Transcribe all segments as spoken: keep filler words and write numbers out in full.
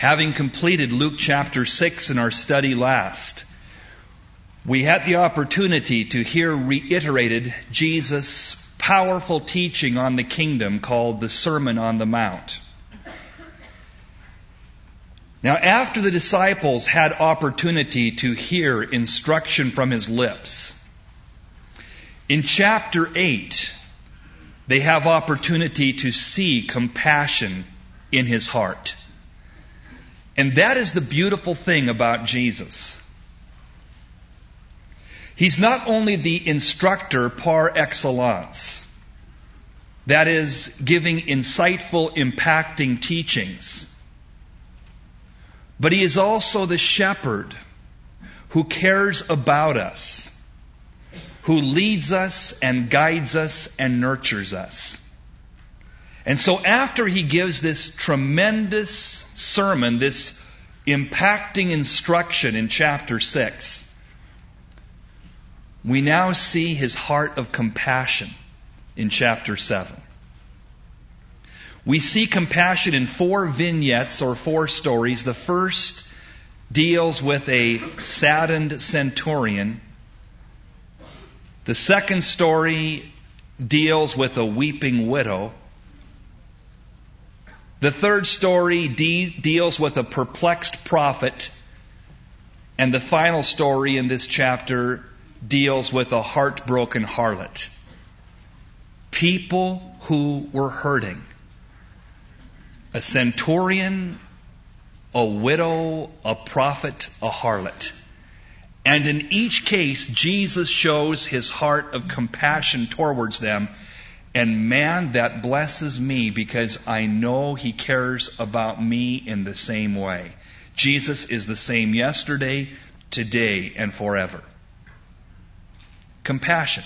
Having completed Luke chapter six in our study last, we had the opportunity to hear reiterated Jesus' powerful teaching on the kingdom called the Sermon on the Mount. Now, after the disciples had opportunity to hear instruction from His lips, in chapter eight, they have opportunity to see compassion in His heart. And that is the beautiful thing about Jesus. He's not only the instructor par excellence, that is, giving insightful, impacting teachings, but He is also the shepherd who cares about us, who leads us and guides us and nurtures us. And so after He gives this tremendous sermon, this impacting instruction in chapter six, we now see His heart of compassion in chapter seven. We see compassion in four vignettes or four stories. The first deals with a saddened centurion. The second story deals with a weeping widow. The third story de- deals with a perplexed prophet. And the final story in this chapter deals with a heartbroken harlot. People who were hurting. A centurion, a widow, a prophet, a harlot. And in each case, Jesus shows His heart of compassion towards them. And man, that blesses me because I know He cares about me in the same way. Jesus is the same yesterday, today, and forever. Compassion.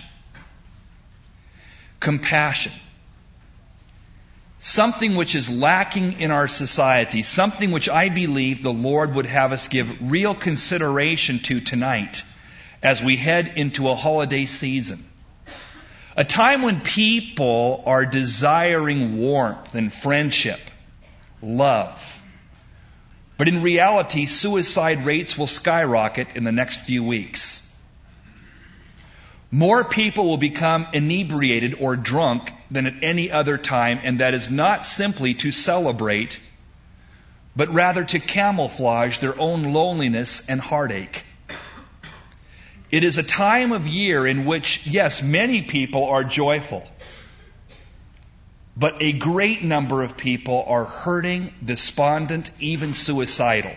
Compassion. Something which is lacking in our society, something which I believe the Lord would have us give real consideration to tonight as we head into a holiday season. A time when people are desiring warmth and friendship, love. But in reality, suicide rates will skyrocket in the next few weeks. More people will become inebriated or drunk than at any other time, and that is not simply to celebrate, but rather to camouflage their own loneliness and heartache. It is a time of year in which, yes, many people are joyful, but a great number of people are hurting, despondent, even suicidal.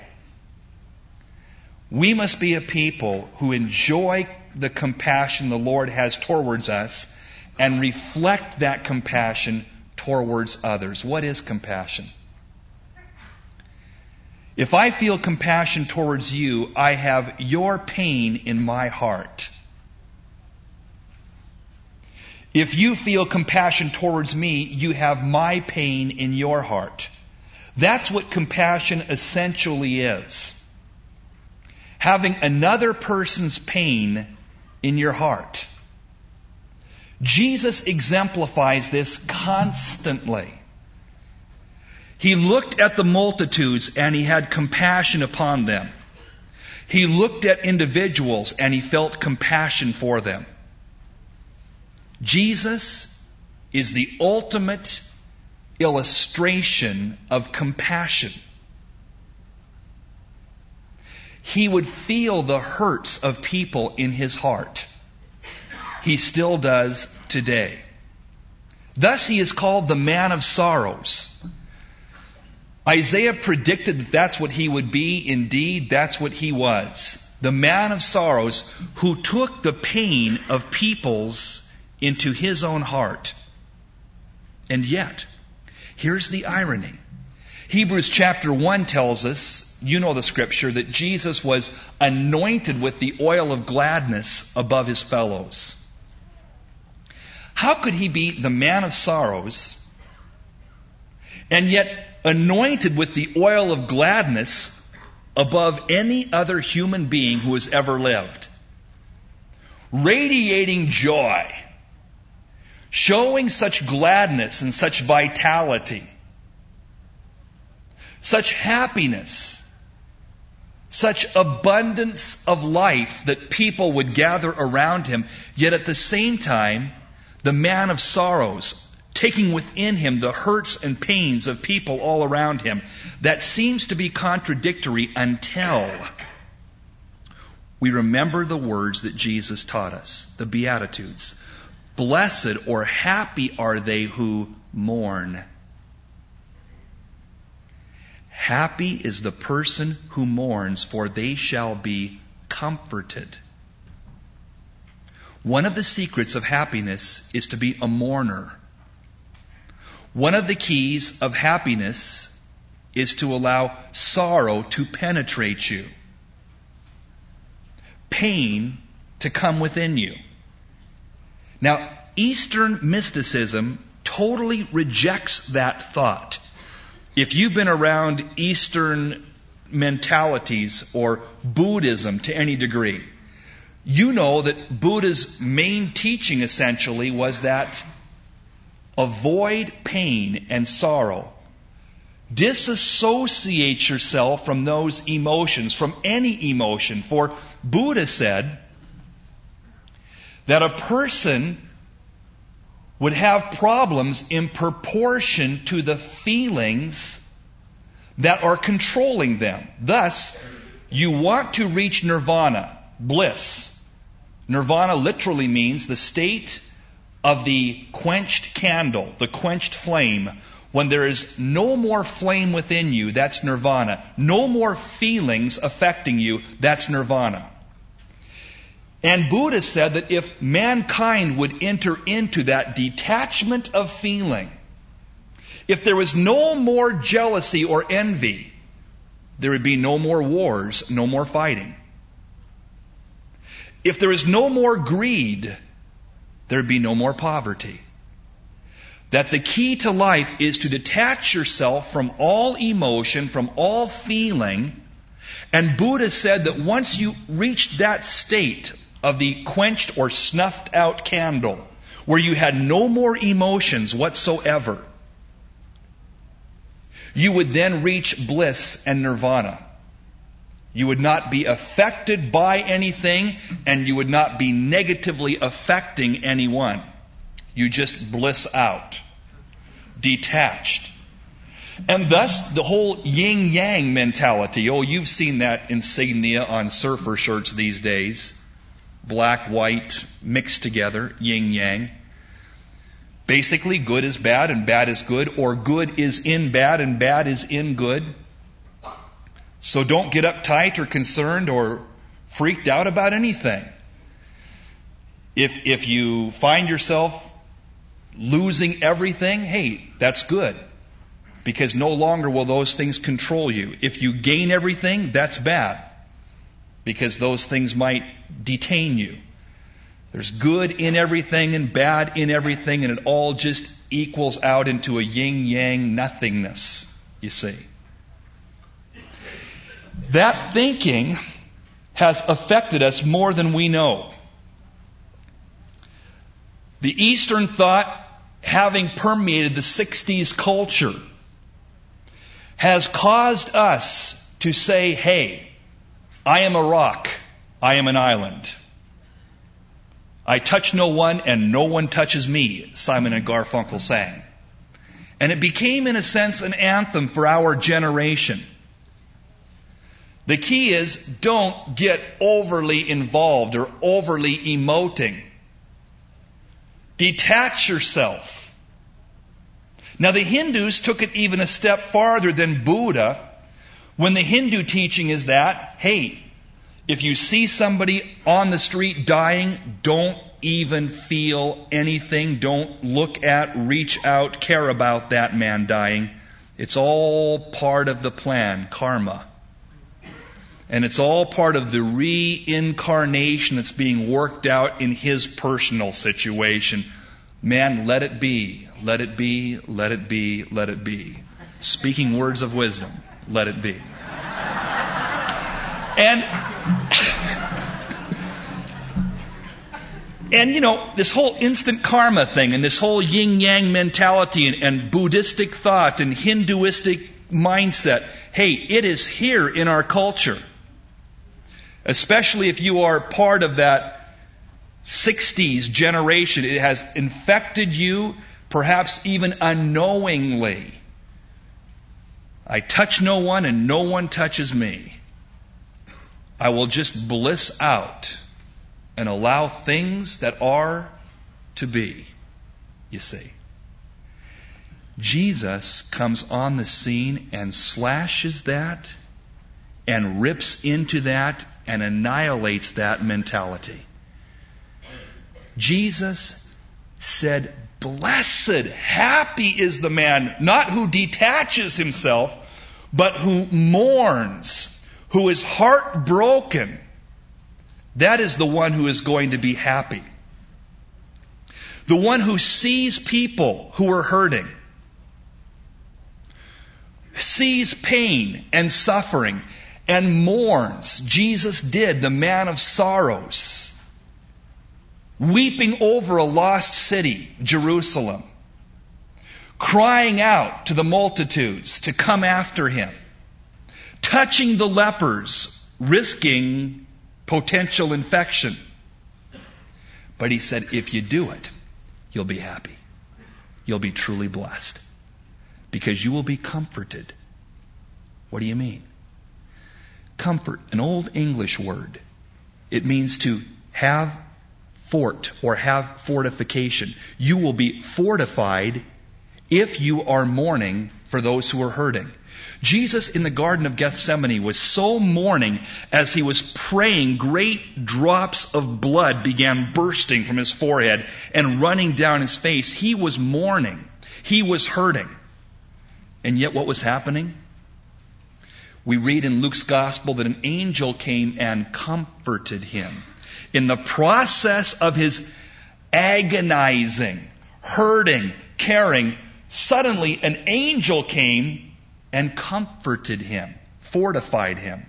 We must be a people who enjoy the compassion the Lord has towards us and reflect that compassion towards others. What is compassion? If I feel compassion towards you, I have your pain in my heart. If you feel compassion towards me, you have my pain in your heart. That's what compassion essentially is. Having another person's pain in your heart. Jesus exemplifies this constantly. He looked at the multitudes and He had compassion upon them. He looked at individuals and He felt compassion for them. Jesus is the ultimate illustration of compassion. He would feel the hurts of people in His heart. He still does today. Thus He is called the man of sorrows. Isaiah predicted that that's what He would be. Indeed, that's what He was. The man of sorrows who took the pain of peoples into His own heart. And yet, here's the irony. Hebrews chapter one tells us, you know the scripture, that Jesus was anointed with the oil of gladness above His fellows. How could He be the man of sorrows and yet anointed with the oil of gladness above any other human being who has ever lived? Radiating joy, showing such gladness and such vitality. such happiness, such abundance of life that people would gather around him, yet at the same time, the man of sorrows, taking within him the hurts and pains of people all around him. That seems to be contradictory until we remember the words that Jesus taught us, the Beatitudes. Blessed or happy are they who mourn. Happy is the person who mourns, for they shall be comforted. One of the secrets of happiness is to be a mourner. One of the keys of happiness is to allow sorrow to penetrate you, pain to come within you. Now, Eastern mysticism totally rejects that thought. If you've been around Eastern mentalities or Buddhism to any degree, you know that Buddha's main teaching essentially was that avoid pain and sorrow. Disassociate yourself from those emotions, from any emotion. For Buddha said that a person would have problems in proportion to the feelings that are controlling them. Thus, you want to reach nirvana, bliss. Nirvana literally means the state of the quenched candle, the quenched flame. When there is no more flame within you, that's nirvana. No more feelings affecting you, that's nirvana. And Buddha said that if mankind would enter into that detachment of feeling, if there was no more jealousy or envy, there would be no more wars, no more fighting. If there is no more greed, there would be no more poverty. That the key to life is to detach yourself from all emotion, from all feeling. And Buddha said that once you reached that state of the quenched or snuffed out candle, where you had no more emotions whatsoever, you would then reach bliss and nirvana. You would not be affected by anything, and you would not be negatively affecting anyone. You just bliss out, detached. And thus, the whole yin-yang mentality. Oh, you've seen that insignia on surfer shirts these days. Black, white, mixed together, yin-yang. Basically, good is bad and bad is good, or good is in bad and bad is in good. So don't get uptight or concerned or freaked out about anything. If, if you find yourself losing everything, hey, that's good. Because no longer will those things control you. If you gain everything, that's bad. Because those things might detain you. There's good in everything and bad in everything, and it all just equals out into a yin-yang nothingness, you see. That thinking has affected us more than we know. The Eastern thought, having permeated the sixties culture, has caused us to say, hey, I am a rock, I am an island. I touch no one and no one touches me, Simon and Garfunkel sang. And it became, in a sense, an anthem for our generation. The key is, don't get overly involved or overly emoting. Detach yourself. Now, the Hindus took it even a step farther than Buddha, when the Hindu teaching is that, hey, if you see somebody on the street dying, don't even feel anything. Don't look at, reach out, care about that man dying. It's all part of the plan, karma. And it's all part of the reincarnation that's being worked out in his personal situation. Man, let it be, let it be, let it be, let it be. Speaking words of wisdom, let it be. And, and you know, this whole instant karma thing and this whole yin-yang mentality and, and Buddhistic thought and Hinduistic mindset. Hey, it is here in our culture. Especially if you are part of that sixties generation. It has infected you, perhaps even unknowingly. I touch no one and no one touches me. I will just bliss out and allow things that are to be, you see. Jesus comes on the scene and slashes that and rips into that and annihilates that mentality. Jesus said, blessed, happy is the man, not who detaches himself, but who mourns, who is heartbroken. That is the one who is going to be happy. The one who sees people who are hurting, sees pain and suffering, and mourns. Jesus did, the man of sorrows, weeping over a lost city, Jerusalem, crying out to the multitudes to come after him, touching the lepers, risking potential infection. But he said, if you do it, you'll be happy. You'll be truly blessed. Because you will be comforted. What do you mean? Comfort, an old English word. It means to have fort or have fortification. You will be fortified if you are mourning for those who are hurting. Jesus in the Garden of Gethsemane was so mourning as he was praying, great drops of blood began bursting from his forehead and running down his face. He was mourning. He was hurting. And yet what was happening? We read in Luke's Gospel that an angel came and comforted him. In the process of his agonizing, hurting, caring, suddenly an angel came and comforted him, fortified him.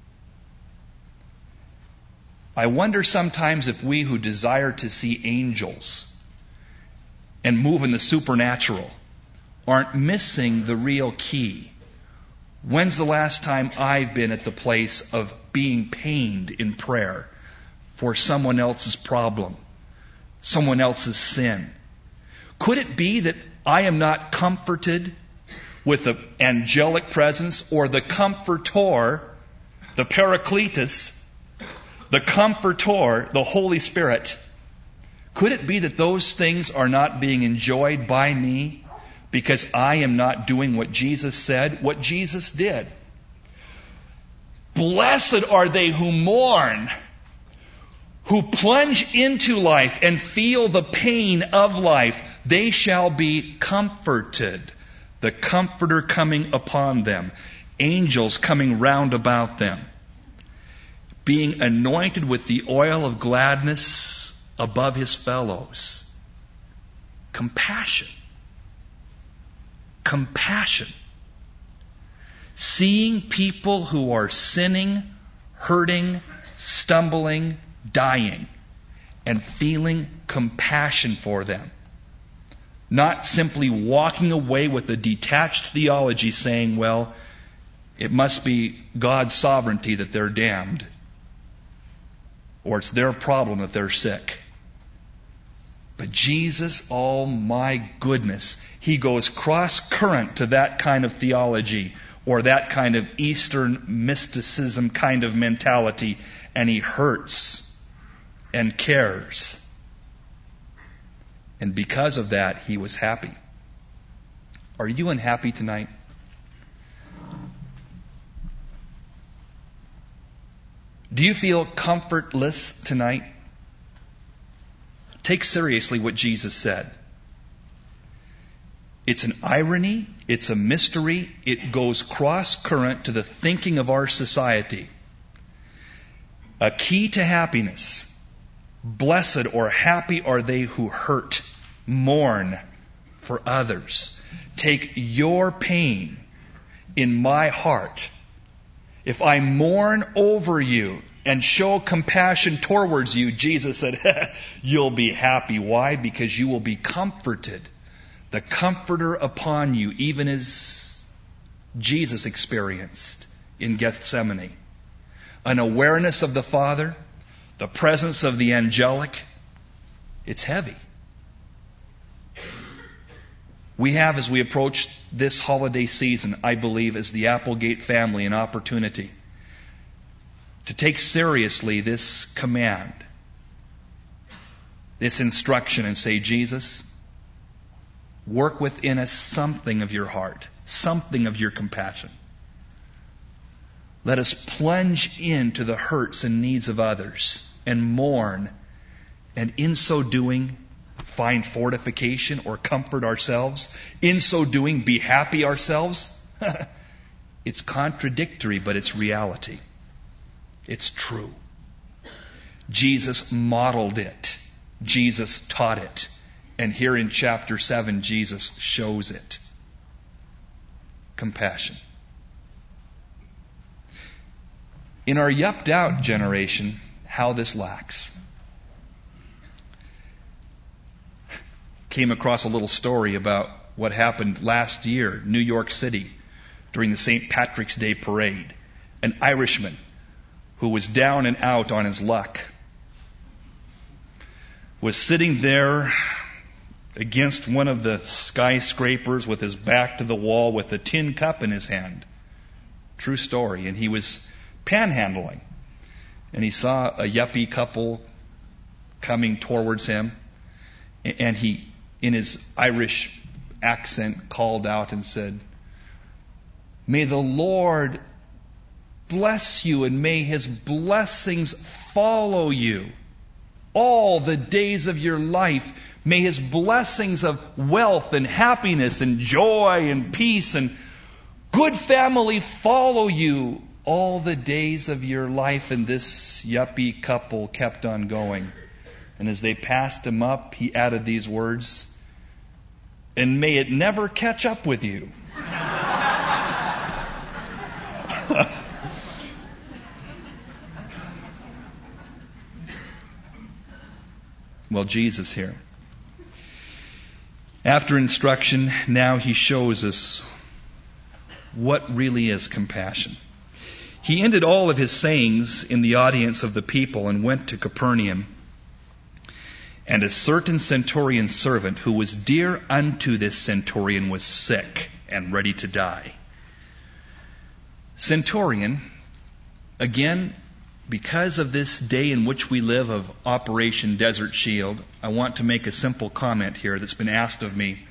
I wonder sometimes if we who desire to see angels and move in the supernatural aren't missing the real key. When's the last time I've been at the place of being pained in prayer for someone else's problem, someone else's sin? Could it be that I am not comforted with the angelic presence or the comforter, the Paracletus, the comforter, the Holy Spirit? Could it be that those things are not being enjoyed by me because I am not doing what Jesus said, what Jesus did? Blessed are they who mourn, who plunge into life and feel the pain of life. They shall be comforted. The Comforter coming upon them. Angels coming round about them. Being anointed with the oil of gladness above his fellows. Compassion. Compassion. Seeing people who are sinning, hurting, stumbling, dying, and feeling compassion for them. Not simply walking away with a detached theology saying, well, it must be God's sovereignty that they're damned. Or it's their problem that they're sick. But Jesus, oh my goodness, he goes cross-current to that kind of theology or that kind of Eastern mysticism kind of mentality, and he hurts and cares. And because of that, he was happy. Are you unhappy tonight? Do you feel comfortless tonight? Take seriously what Jesus said. It's an irony. It's a mystery. It goes cross-current to the thinking of our society. A key to happiness. Blessed or happy are they who hurt, mourn for others. Take your pain in my heart. If I mourn over you and show compassion towards you, Jesus said, you'll be happy. Why? Because you will be comforted. The Comforter upon you, even as Jesus experienced in Gethsemane. An awareness of the Father, the presence of the angelic. It's heavy. We have, as we approach this holiday season, I believe, as the Applegate family, an opportunity to take seriously this command, this instruction, and say, Jesus, work within us something of your heart, something of your compassion. Let us plunge into the hurts and needs of others and mourn, and in so doing, find fortification or comfort ourselves. In so doing, be happy ourselves. It's contradictory, but it's reality. It's true. Jesus modeled it. Jesus taught it. And here in chapter seven, Jesus shows it. Compassion. In our yupped out generation, how this lacks. Came across a little story about what happened last year, New York City, during the Saint Patrick's Day parade. An Irishman who was down and out on his luck was sitting there against one of the skyscrapers with his back to the wall with a tin cup in his hand. True story. And he was panhandling. And he saw a yuppie couple coming towards him. And he, in his Irish accent, called out and said, "May the Lord bless you, and may His blessings follow you all the days of your life. May His blessings of wealth and happiness and joy and peace and good family follow you all the days of your life." And this yuppie couple kept on going. And as they passed him up, he added these words, "And may it never catch up with you." Well, Jesus here. After instruction, now He shows us what really is compassion. He ended all of His sayings in the audience of the people and went to Capernaum. And a certain centurion servant who was dear unto this centurion was sick and ready to die. Centurion, again, because of this day in which we live of Operation Desert Shield, I want to make a simple comment here that's been asked of me.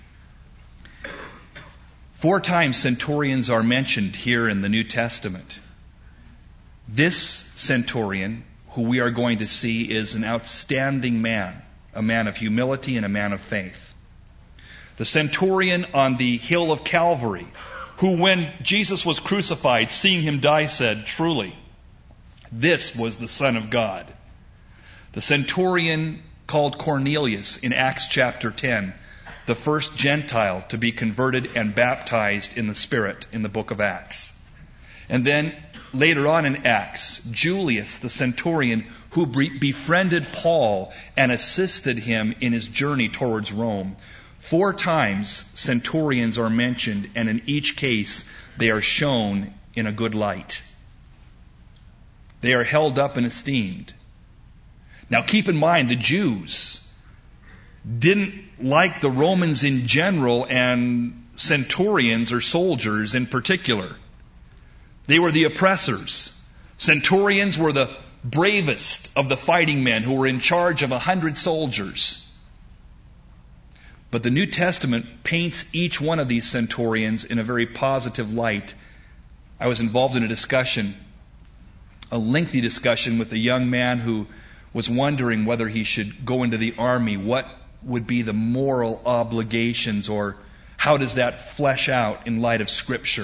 Four times centurions are mentioned here in the New Testament. This centurion, who we are going to see, is an outstanding man, a man of humility and a man of faith. The centurion on the hill of Calvary, who when Jesus was crucified, seeing Him die, said, "Truly, this was the Son of God." The centurion called Cornelius in Acts chapter ten, the first Gentile to be converted and baptized in the Spirit in the book of Acts. And then later on in Acts, Julius, the centurion, who befriended Paul and assisted him in his journey towards Rome. Four times centurions are mentioned, and in each case they are shown in a good light. They are held up and esteemed. Now keep in mind, the Jews didn't like the Romans in general and centurions or soldiers in particular. They were the oppressors. Centurions were the bravest of the fighting men who were in charge of a hundred soldiers. But the New Testament paints each one of these centurions in a very positive light. I was involved in a discussion, a lengthy discussion with a young man who was wondering whether he should go into the army. What would be the moral obligations, or how does that flesh out in light of Scripture?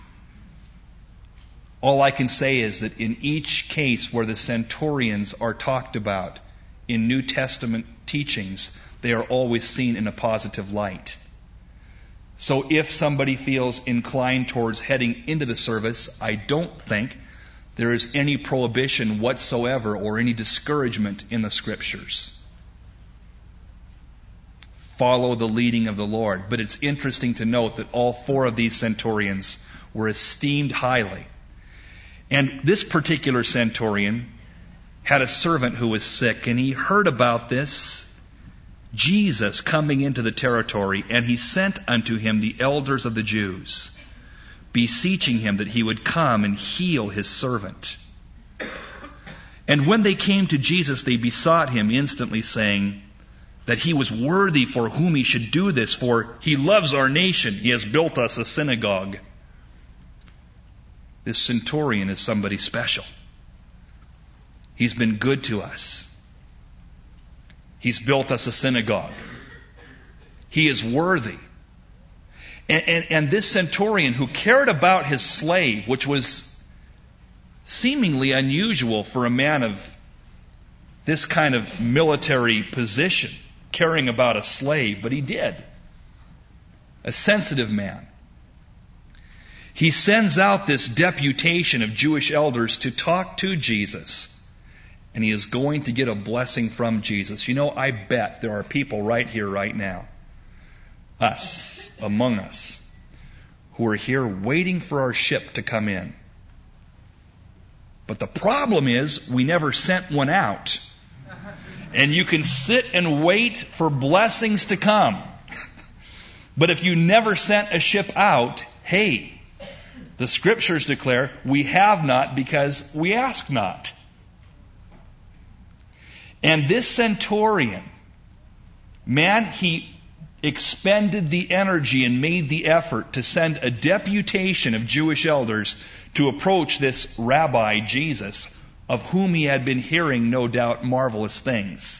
All I can say is that in each case where the centurions are talked about in New Testament teachings, they are always seen in a positive light. So if somebody feels inclined towards heading into the service, I don't think there is any prohibition whatsoever or any discouragement in the Scriptures. Follow the leading of the Lord. But it's interesting to note that all four of these centurions were esteemed highly. And this particular centurion had a servant who was sick, and he heard about this Jesus coming into the territory, and he sent unto him the elders of the Jews, beseeching him that he would come and heal his servant. And when they came to Jesus, they besought him instantly, saying that he was worthy for whom he should do this, for he loves our nation. He has built us a synagogue. This centurion is somebody special. He's been good to us. He's built us a synagogue. He is worthy. And, and, and this centurion who cared about his slave, which was seemingly unusual for a man of this kind of military position, caring about a slave, but he did. A sensitive man. He sends out this deputation of Jewish elders to talk to Jesus. And he is going to get a blessing from Jesus. You know, I bet there are people right here, right now, us, among us, who are here waiting for our ship to come in. But the problem is, we never sent one out. And you can sit and wait for blessings to come. But if you never sent a ship out, hey, the Scriptures declare we have not because we ask not. And this centurion, man, he expended the energy and made the effort to send a deputation of Jewish elders to approach this rabbi Jesus, of whom he had been hearing, no doubt, marvelous things.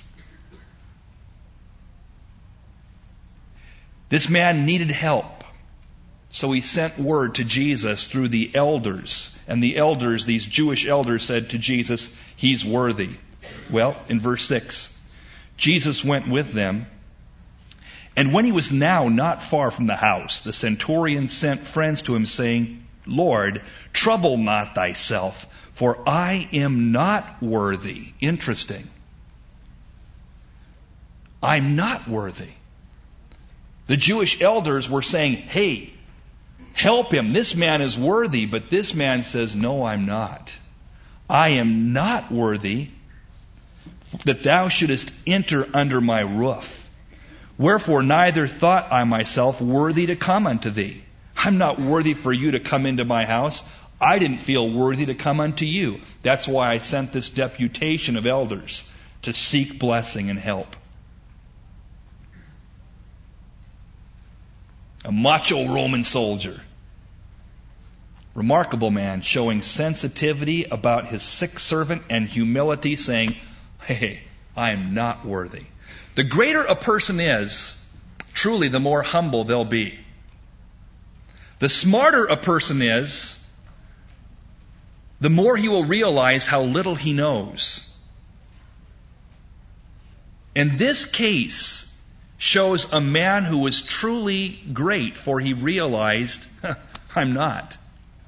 This man needed help. So he sent word to Jesus through the elders. And the elders, these Jewish elders, said to Jesus, he's worthy. Well, in verse six, Jesus went with them. And when he was now not far from the house, the centurion sent friends to him, saying, Lord, trouble not thyself, for I am not worthy. Interesting. I'm not worthy. The Jewish elders were saying, hey, help him. This man is worthy. But this man says, no, I'm not. I am not worthy that thou shouldest enter under my roof. Wherefore neither thought I myself worthy to come unto thee. I'm not worthy for you to come into my house. I didn't feel worthy to come unto you. That's why I sent this deputation of elders to seek blessing and help. A macho Roman soldier. Remarkable man, showing sensitivity about his sick servant and humility, saying, hey, I am not worthy. The greater a person is, truly the more humble they'll be. The smarter a person is, the more he will realize how little he knows. And this case shows a man who was truly great, for he realized, I'm not.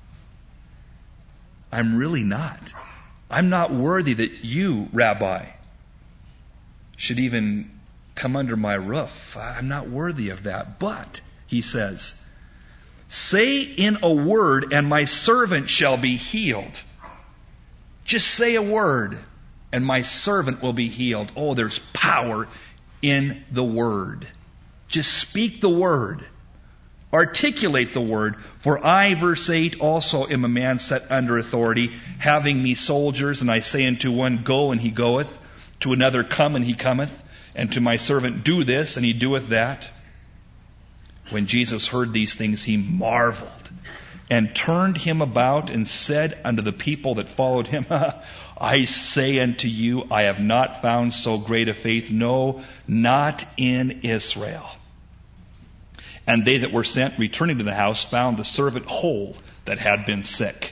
I'm really not. I'm not worthy that you, Rabbi, should even come under my roof. I'm not worthy of that. But, he says, say in a word, and my servant shall be healed. Just say a word, and my servant will be healed. Oh, there's power in the word. Just speak the word. Articulate the word. For I, verse eight, also am a man set under authority, having me soldiers, and I say unto one, go, and he goeth. To another, come, and he cometh. And to my servant, do this, and he doeth that. When Jesus heard these things, he marveled, and turned him about, and said unto the people that followed him, I say unto you, I have not found so great a faith, no, not in Israel. And they that were sent, returning to the house, found the servant whole that had been sick.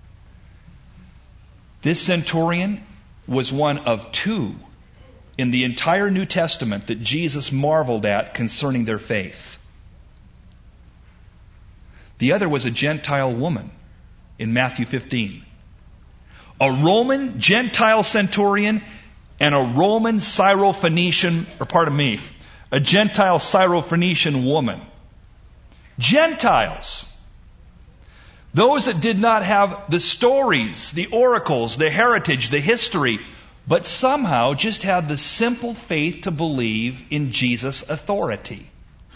This centurion was one of two in the entire New Testament that Jesus marveled at concerning their faith. The other was a Gentile woman in Matthew fifteen. A Roman Gentile centurion and a Roman Syrophoenician, or pardon me, a Gentile Syrophoenician woman. Gentiles. Those that did not have the stories, the oracles, the heritage, the history, but somehow just had the simple faith to believe in Jesus' authority.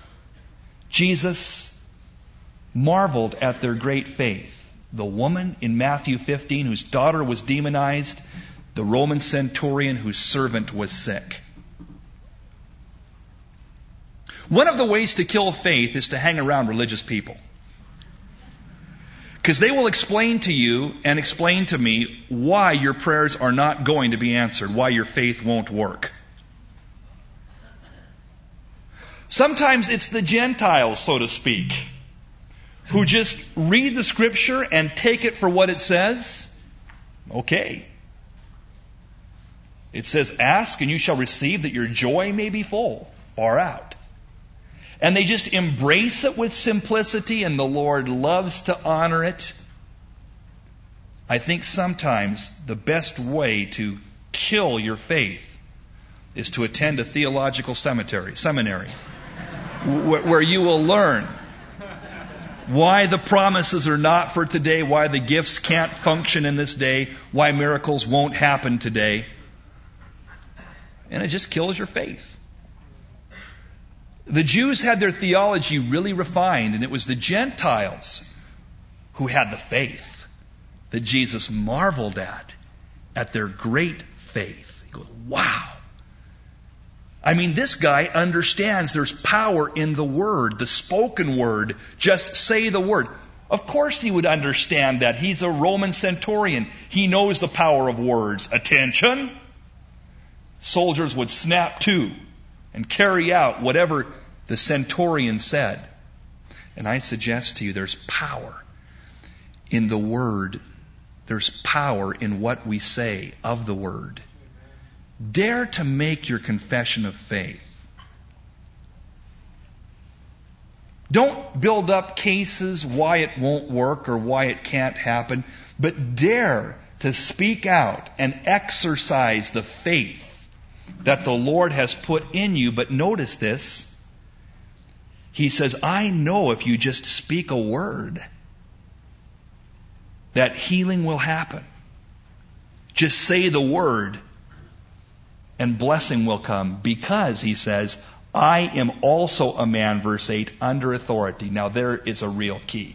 Jesus marveled at their great faith. The woman in Matthew fifteen whose daughter was demonized, the Roman centurion whose servant was sick. One of the ways to kill faith is to hang around religious people. Because they will explain to you and explain to me why your prayers are not going to be answered, why your faith won't work. Sometimes it's the Gentiles, so to speak, who just read the Scripture and take it for what it says. Okay. It says, ask and you shall receive that your joy may be full. Far out. And they just embrace it with simplicity, and the Lord loves to honor it. I think sometimes the best way to kill your faith is to attend a theological cemetery, seminary, where you will learn why the promises are not for today, why the gifts can't function in this day, why miracles won't happen today. And it just kills your faith. The Jews had their theology really refined, and it was the Gentiles who had the faith that Jesus marveled at, at their great faith. He goes, wow. I mean, this guy understands there's power in the word, the spoken word. Just say the word. Of course he would understand that. He's a Roman centurion. He knows the power of words. Attention. Soldiers would snap to and carry out whatever the centurion said. And I suggest to you there's power in the word. There's power in what we say of the word. Dare to make your confession of faith. Don't build up cases why it won't work or why it can't happen, but dare to speak out and exercise the faith that the Lord has put in you. But notice this. He says, I know if you just speak a word, that healing will happen. Just say the word and blessing will come, because, he says, I am also a man, verse eight, under authority. Now there is a real key.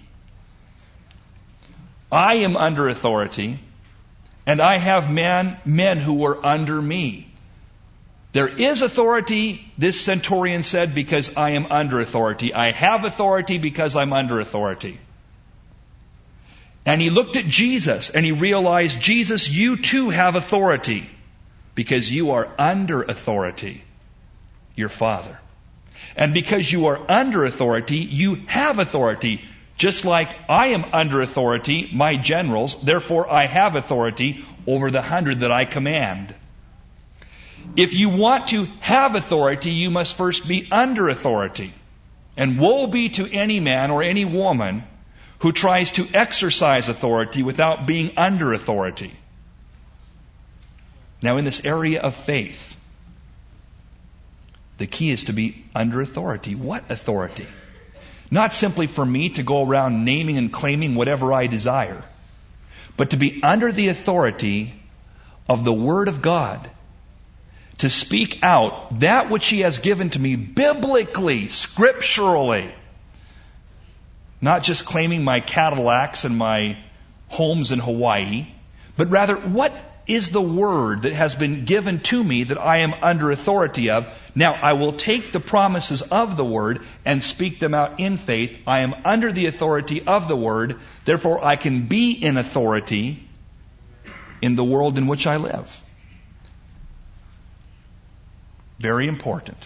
I am under authority, and I have men, men who were under me. There is authority, this centurion said, because I am under authority. I have authority because I'm under authority. And he looked at Jesus and he realized, Jesus, you too have authority because you are under authority, your Father. And because you are under authority, you have authority. Just like I am under authority, my generals, therefore I have authority over the hundred that I command. If you want to have authority, you must first be under authority. And woe be to any man or any woman who tries to exercise authority without being under authority. Now, in this area of faith, the key is to be under authority. What authority? Not simply for me to go around naming and claiming whatever I desire, but to be under the authority of the Word of God, to speak out that which He has given to me biblically, scripturally. Not just claiming my Cadillacs and my homes in Hawaii, but rather what is the word that has been given to me that I am under authority of. Now I will take the promises of the word and speak them out in faith. I am under the authority of the word, therefore I can be in authority in the world in which I live. Very important.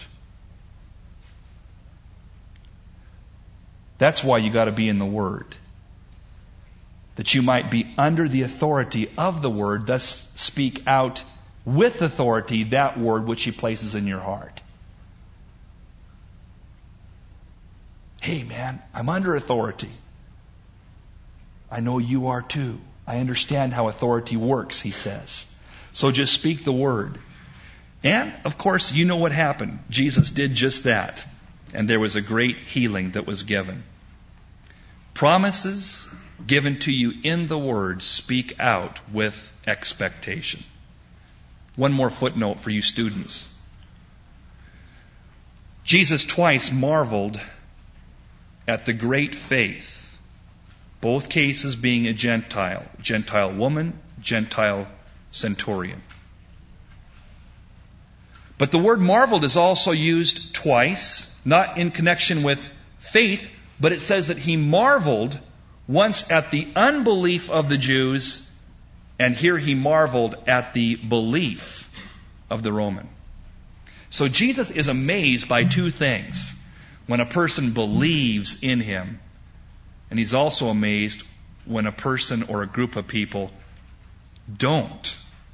That's why you got to be in the Word. That you might be under the authority of the Word, thus speak out with authority that word which He places in your heart. Hey man, I'm under authority. I know you are too. I understand how authority works, he says. So just speak the word. And, of course, you know what happened. Jesus did just that. And there was a great healing that was given. Promises given to you in the Word, speak out with expectation. One more footnote for you students. Jesus twice marveled at the great faith, both cases being a Gentile, Gentile woman, Gentile centurion. But the word marveled is also used twice, not in connection with faith, but it says that he marveled once at the unbelief of the Jews, and here he marveled at the belief of the Roman. So Jesus is amazed by two things. When a person believes in him, and he's also amazed when a person or a group of people don't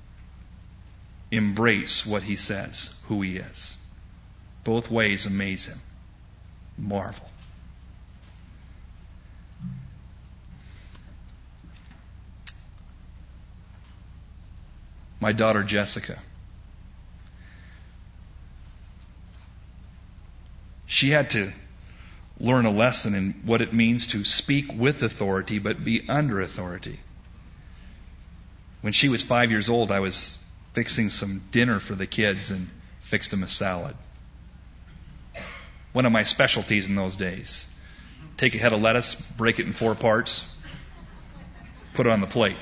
embrace what he says, who he is. Both ways amaze him. Marvel. My daughter Jessica. She had to learn a lesson in what it means to speak with authority but be under authority. When she was five years old, I was fixing some dinner for the kids and fixed them a salad. One of my specialties in those days. Take a head of lettuce, break it in four parts, put it on the plate.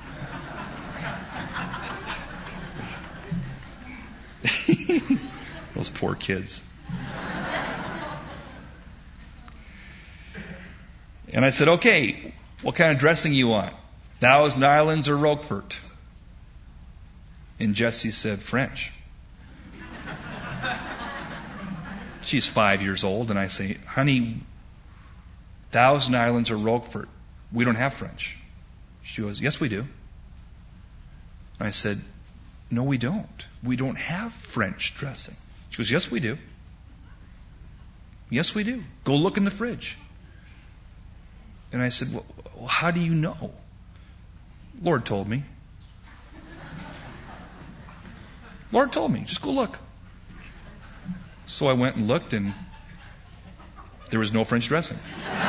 Those poor kids. And I said, okay, what kind of dressing you want? Thousand Islands or Roquefort? And Jessie said, French. She's five years old, and I say, honey, Thousand Islands or Roquefort? We don't have French. She goes, yes, we do. And I said, no, we don't. We don't have French dressing. She goes, yes, we do. Yes, we do. Go look in the fridge. And I said, well, how do you know? Lord told me. Lord told me, just go look. So I went and looked, and there was no French dressing.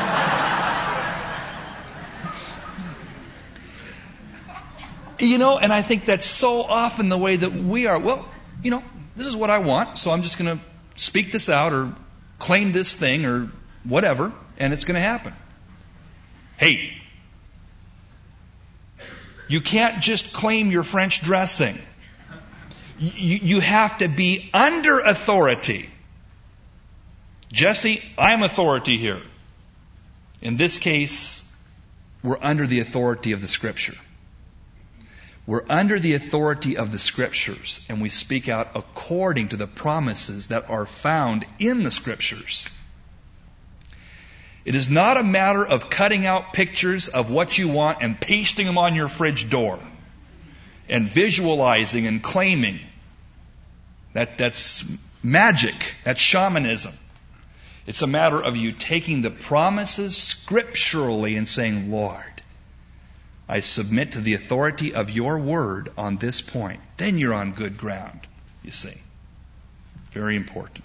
You know, and I think that's so often the way that we are. Well, you know, this is what I want, so I'm just going to speak this out or claim this thing or whatever, and it's going to happen. Hey, you can't just claim your French dressing. You, you have to be under authority. Jesse, I'm authority here. In this case, we're under the authority of the Scripture. We're under the authority of the Scriptures, and we speak out according to the promises that are found in the Scriptures. It is not a matter of cutting out pictures of what you want and pasting them on your fridge door and visualizing and claiming. That, that's magic. That's shamanism. It's a matter of you taking the promises scripturally and saying, Lord, I submit to the authority of your word on this point. Then you're on good ground, you see. Very important.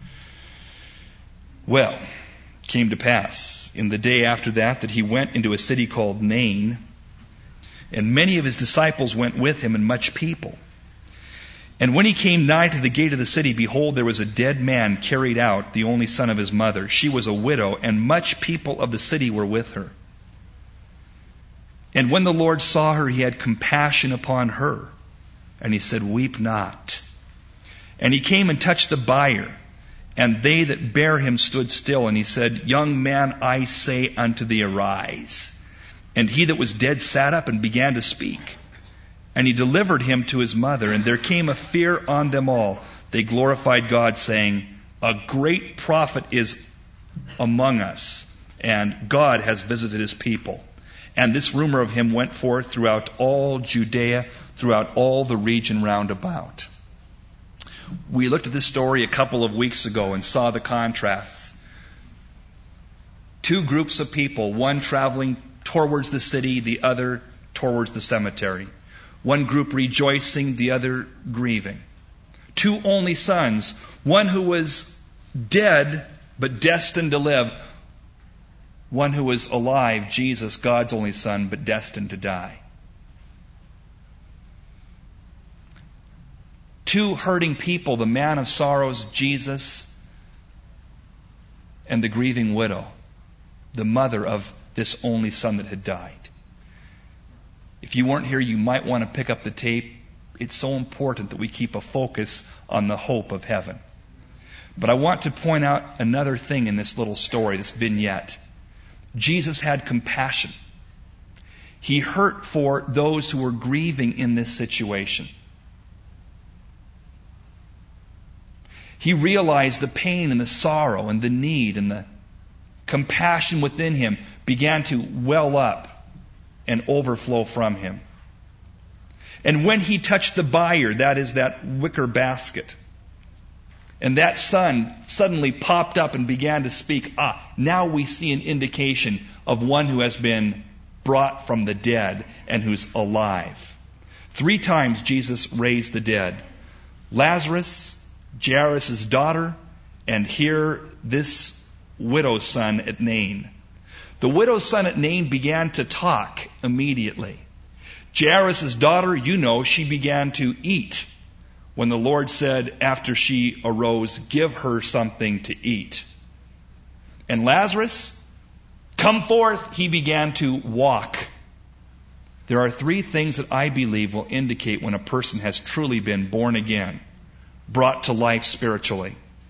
Well, it came to pass in the day after that that he went into a city called Nain, and many of his disciples went with him, and much people. And when he came nigh to the gate of the city, behold, there was a dead man carried out, the only son of his mother. She was a widow, and much people of the city were with her. And when the Lord saw her, he had compassion upon her. And he said, weep not. And he came and touched the bier, and they that bare him stood still. And he said, young man, I say unto thee, arise. And he that was dead sat up and began to speak. And he delivered him to his mother. And there came a fear on them all. They glorified God, saying, a great prophet is among us, and God has visited his people. And this rumor of him went forth throughout all Judea, throughout all the region round about. We looked at this story a couple of weeks ago and saw the contrasts. Two groups of people, one traveling towards the city, the other towards the cemetery. One group rejoicing, the other grieving. Two only sons, one who was dead but destined to live. one who was alive, Jesus, God's only Son, but destined to die. Two hurting people, the man of sorrows, Jesus, and the grieving widow, the mother of this only son that had died. If you weren't here, you might want to pick up the tape. It's so important that we keep a focus on the hope of heaven. But I want to point out another thing in this little story, this vignette. Jesus had compassion. He hurt for those who were grieving in this situation. He realized the pain and the sorrow and the need, and the compassion within him began to well up and overflow from him. And when he touched the bier, that is that wicker basket, and that son suddenly popped up and began to speak, ah, now we see an indication of one who has been brought from the dead and who's alive. Three times Jesus raised the dead. Lazarus, Jairus' daughter, and here this widow's son at Nain. The widow's son at Nain began to talk immediately. Jairus' daughter, you know, she began to eat when the Lord said after she arose, give her something to eat. And Lazarus, come forth, he began to walk. There are three things that I believe will indicate when a person has truly been born again, brought to life spiritually.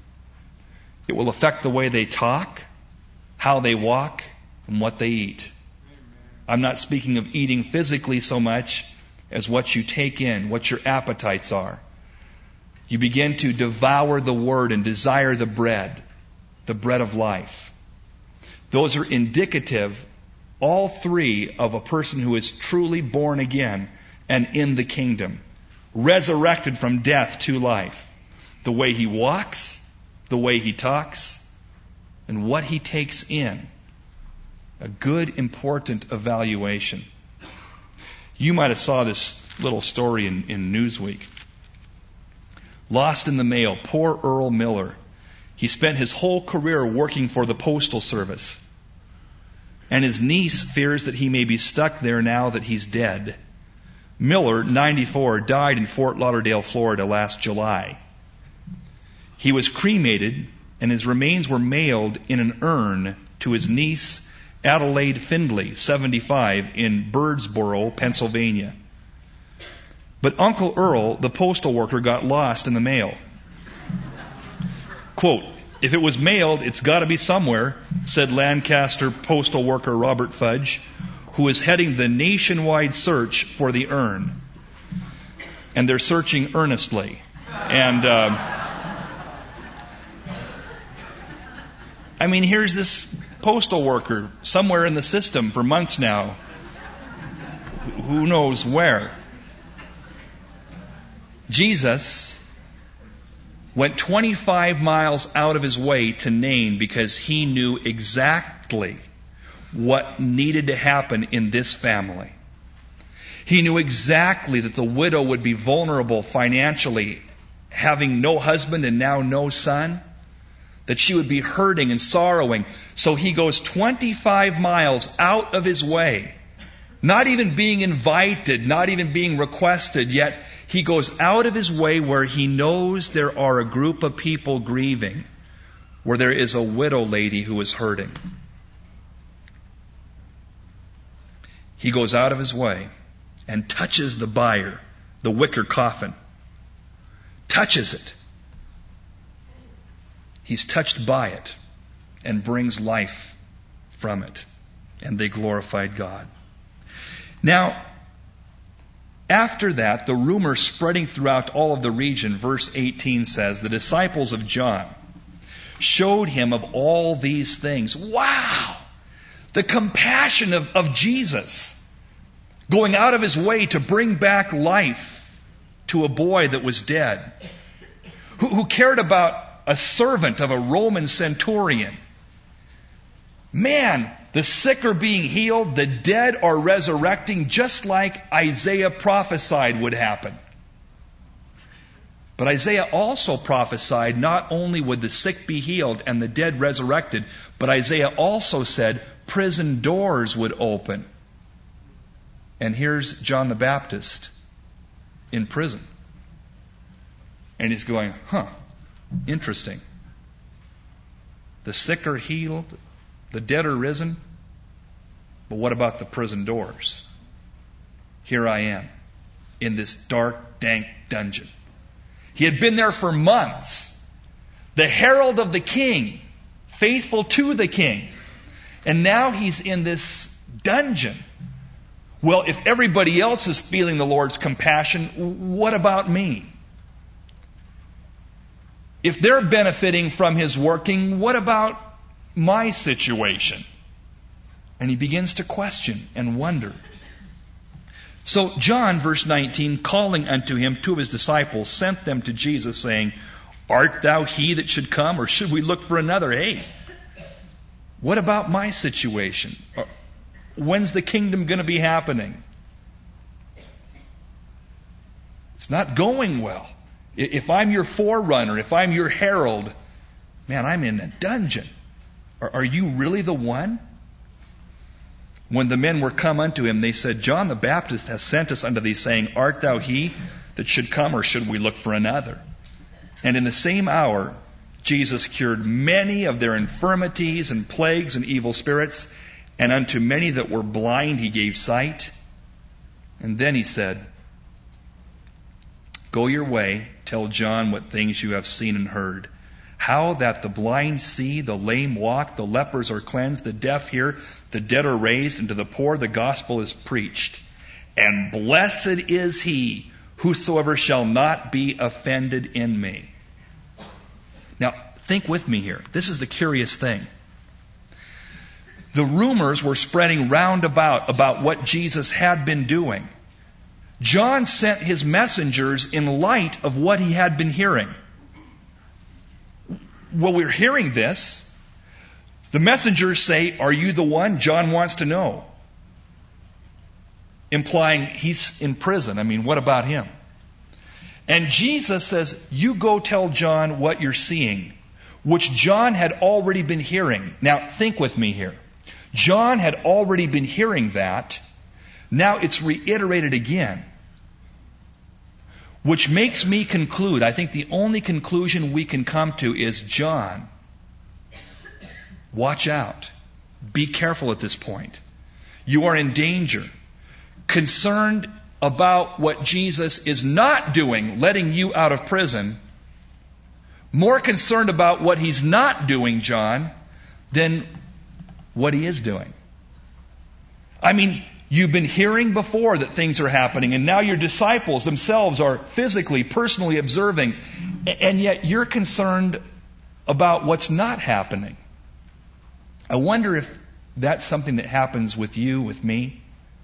It will affect the way they talk, how they walk, and what they eat. I'm not speaking of eating physically so much as what you take in, what your appetites are. You begin to devour the Word and desire the bread, the bread of life. Those are indicative, all three, of a person who is truly born again and in the kingdom, resurrected from death to life. The way he walks, the way he talks, and what he takes in. A good, important evaluation. You might have saw this little story in, in Newsweek. Lost in the mail, poor Earl Miller. He spent his whole career working for the Postal Service. And his niece fears that he may be stuck there now that he's dead. Miller, ninety-four, died in Fort Lauderdale, Florida last July. He was cremated, and his remains were mailed in an urn to his niece, Adelaide Findley, seventy-five, in Birdsboro, Pennsylvania. But Uncle Earl, the postal worker, got lost in the mail. Quote, if it was mailed, it's got to be somewhere, said Lancaster postal worker Robert Fudge, who is heading the nationwide search for the urn. And they're searching earnestly. And, uh, I mean, here's this postal worker somewhere in the system for months now. Who knows where? Jesus went twenty-five miles out of his way to Nain because he knew exactly what needed to happen in this family. He knew exactly that the widow would be vulnerable financially, having no husband and now no son, that she would be hurting and sorrowing. So he goes twenty-five miles out of his way, not even being invited, not even being requested, yet he goes out of his way where he knows there are a group of people grieving, where there is a widow lady who is hurting. He goes out of his way and touches the bier, the wicker coffin. Touches it. He's touched by it and brings life from it. And they glorified God. Now, after that, the rumor spreading throughout all of the region, verse eighteen says, the disciples of John showed him of all these things. Wow! The compassion of, of Jesus, going out of his way to bring back life to a boy that was dead, who, who cared about a servant of a Roman centurion. Man, the sick are being healed, the dead are resurrecting, just like Isaiah prophesied would happen. But Isaiah also prophesied not only would the sick be healed and the dead resurrected, but Isaiah also said, prison doors would open. And here's John the Baptist in prison. And he's going, huh, interesting. The sick are healed, the dead are risen. But what about the prison doors? Here I am in this dark, dank dungeon. He had been there for months. The herald of the king, faithful to the king. And now he's in this dungeon. Well, if everybody else is feeling the Lord's compassion, what about me? If they're benefiting from His working, what about my situation? And he begins to question and wonder. So John, verse nineteen, calling unto him two of his disciples, sent them to Jesus, saying, Art thou he that should come, or should we look for another? Hey, what about my situation? When's the kingdom going to be happening? It's not going well. If I'm your forerunner, if I'm your herald, man, I'm in a dungeon. Are you really the one? When the men were come unto him, they said, John the Baptist has sent us unto thee, saying, Art thou he that should come, or should we look for another? And in the same hour, Jesus cured many of their infirmities and plagues and evil spirits, and unto many that were blind he gave sight. And then he said, Go your way, tell John what things you have seen and heard. How that the blind see, the lame walk, the lepers are cleansed, the deaf hear, the dead are raised, and to the poor the gospel is preached. And blessed is he whosoever shall not be offended in me. Now, think with me here. This is the curious thing. The rumors were spreading round about about what Jesus had been doing. John sent his messengers in light of what he had been hearing. Well, we're hearing this. The messengers say, Are you the one? John wants to know. Implying he's in prison. I mean, what about him? And Jesus says, You go tell John what you're seeing, which John had already been hearing. Now, think with me here. John had already been hearing that. Now it's reiterated again. Which makes me conclude, I think the only conclusion we can come to is, John, watch out. Be careful at this point. You are in danger. Concerned about what Jesus is not doing, letting you out of prison. More concerned about what He's not doing, John, than what He is doing. I mean, you've been hearing before that things are happening, and now your disciples themselves are physically, personally observing, and yet you're concerned about what's not happening. I wonder if that's something that happens with you, with me.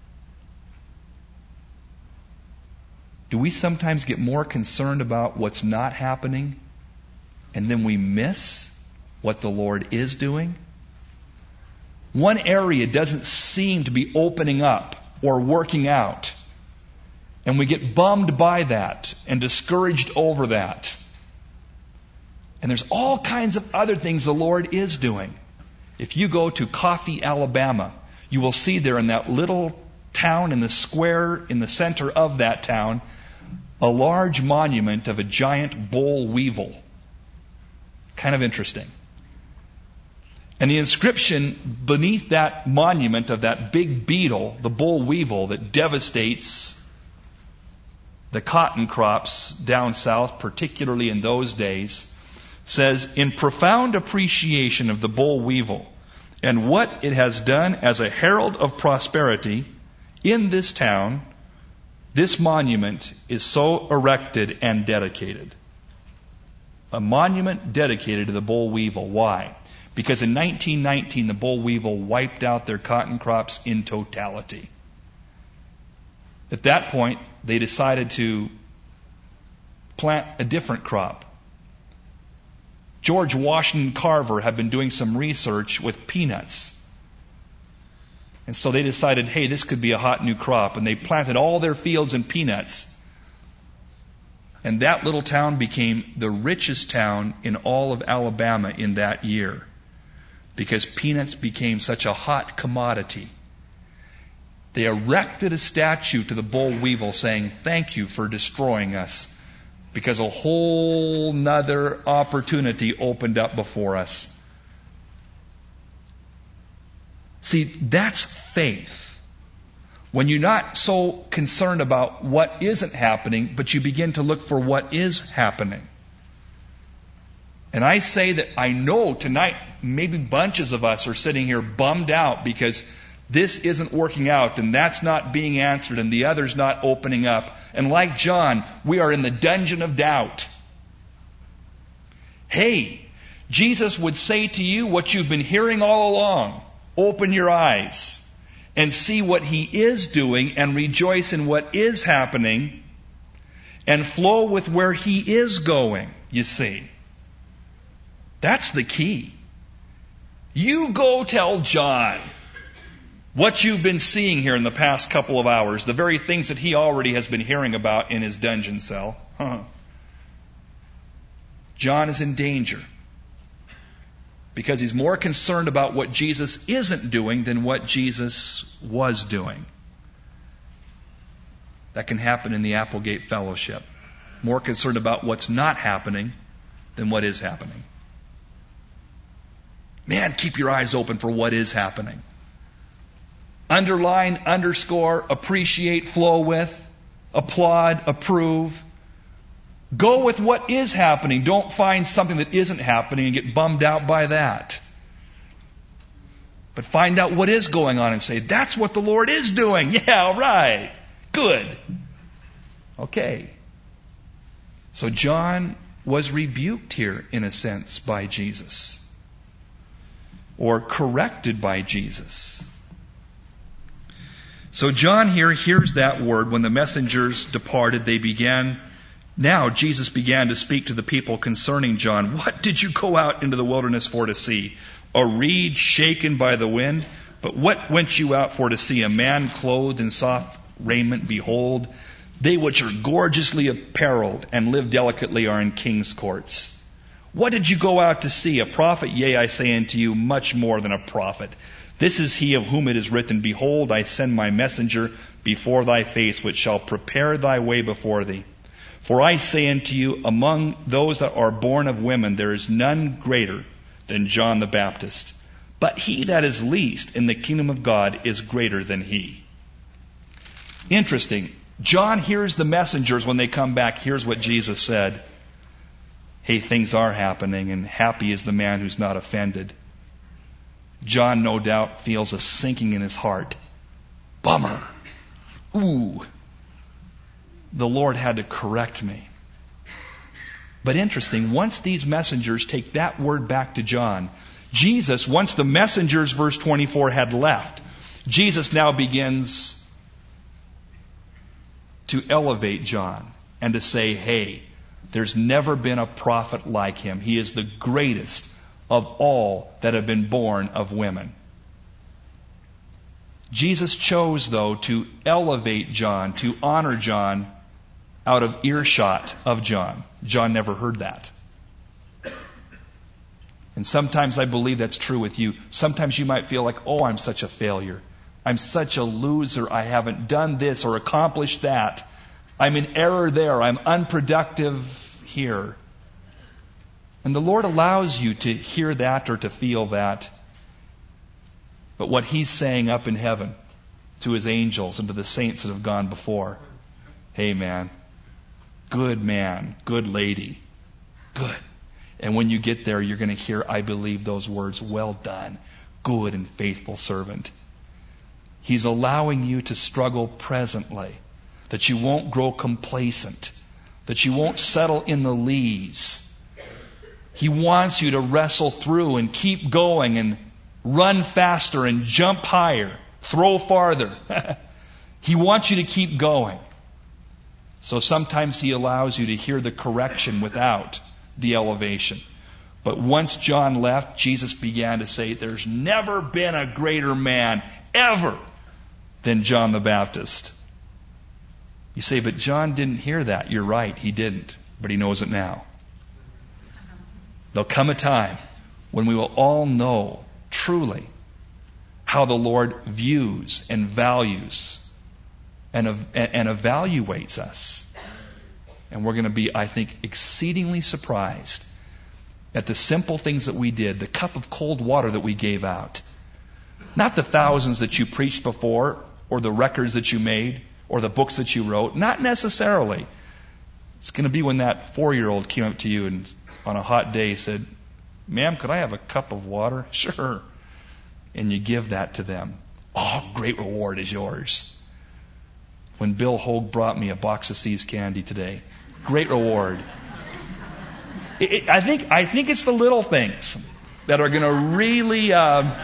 Do we sometimes get more concerned about what's not happening, and then we miss what the Lord is doing? One area doesn't seem to be opening up or working out. And we get bummed by that and discouraged over that. And there's all kinds of other things the Lord is doing. If you go to Coffee, Alabama, you will see there in that little town, in the square in the center of that town, a large monument of a giant boll weevil. Kind of interesting. And the inscription beneath that monument of that big beetle, the boll weevil that devastates the cotton crops down south, particularly in those days, says, In profound appreciation of the boll weevil and what it has done as a herald of prosperity in this town, this monument is so erected and dedicated. A monument dedicated to the boll weevil. Why? Because in nineteen nineteen, the boll weevil wiped out their cotton crops in totality. At that point, they decided to plant a different crop. George Washington Carver had been doing some research with peanuts. And so they decided, hey, this could be a hot new crop. And they planted all their fields in peanuts. And that little town became the richest town in all of Alabama in that year. because peanuts became such a hot commodity. They erected a statue to the boll weevil saying, "Thank you for destroying us," because a whole nother opportunity opened up before us. See, that's faith. When you're not so concerned about what isn't happening, but you begin to look for what is happening. And I say that I know tonight, maybe bunches of us are sitting here bummed out because this isn't working out and that's not being answered and the other's not opening up. And like John, we are in the dungeon of doubt. Hey, Jesus would say to you what you've been hearing all along. Open your eyes and see what He is doing and rejoice in what is happening and flow with where He is going, you see. That's the key. You go tell John what you've been seeing here in the past couple of hours, the very things that he already has been hearing about in his dungeon cell. Huh. John is in danger because he's more concerned about what Jesus isn't doing than what Jesus was doing. That can happen in the Applegate Fellowship. More concerned about what's not happening than what is happening. Man, keep your eyes open for what is happening. Underline, underscore, appreciate, flow with, applaud, approve. Go with what is happening. Don't find something that isn't happening and get bummed out by that. But find out what is going on and say, that's what the Lord is doing. Yeah, all right. Good. Okay. So John was rebuked here, in a sense, by Jesus. Or corrected by Jesus. So John here hears that word. When the messengers departed, they began, now Jesus began to speak to the people concerning John. What did you go out into the wilderness for to see? A reed shaken by the wind? But what went you out for to see? A man clothed in soft raiment? Behold, they which are gorgeously apparelled and live delicately are in king's courts. What did you go out to see? A prophet? Yea, I say unto you, much more than a prophet. This is he of whom it is written, Behold, I send my messenger before thy face, which shall prepare thy way before thee. For I say unto you, among those that are born of women, there is none greater than John the Baptist. But he that is least in the kingdom of God is greater than he. Interesting. John hears the messengers when they come back. Here's what Jesus said. Hey, things are happening, and happy is the man who's not offended. John, no doubt, feels a sinking in his heart. Bummer. Ooh. The Lord had to correct me. But interesting, once these messengers take that word back to John, Jesus, once the messengers, verse twenty-four, had left, Jesus now begins to elevate John and to say, hey, there's never been a prophet like him. He is the greatest of all that have been born of women. Jesus chose, though, to elevate John, to honor John out of earshot of John. John never heard that. And sometimes I believe that's true with you. Sometimes you might feel like, oh, I'm such a failure. I'm such a loser. I haven't done this or accomplished that. I'm in error there. I'm unproductive here. And the Lord allows you to hear that or to feel that. But what He's saying up in heaven to His angels and to the saints that have gone before, hey man, good man, good lady, good. And when you get there, you're going to hear, I believe, those words, well done, good and faithful servant. He's allowing you to struggle presently, that you won't grow complacent, that you won't settle in the lees. He wants you to wrestle through and keep going and run faster and jump higher, throw farther. He wants you to keep going. So sometimes He allows you to hear the correction without the elevation. But once John left, Jesus began to say, there's never been a greater man ever than John the Baptist. You say, but John didn't hear that. You're right, he didn't. But he knows it now. There'll come a time when we will all know truly how the Lord views and values and, and evaluates us. And we're going to be, I think, exceedingly surprised at the simple things that we did, the cup of cold water that we gave out. Not the thousands that you preached before, or the records that you made, or the books that you wrote. Not necessarily. It's going to be when that four-year-old came up to you and on a hot day said, "Ma'am, could I have a cup of water?" "Sure." And you give that to them. Oh, great reward is yours. When Bill Hogue brought me a box of See's candy today, great reward. It, it, I think I think it's the little things that are going to really. Um,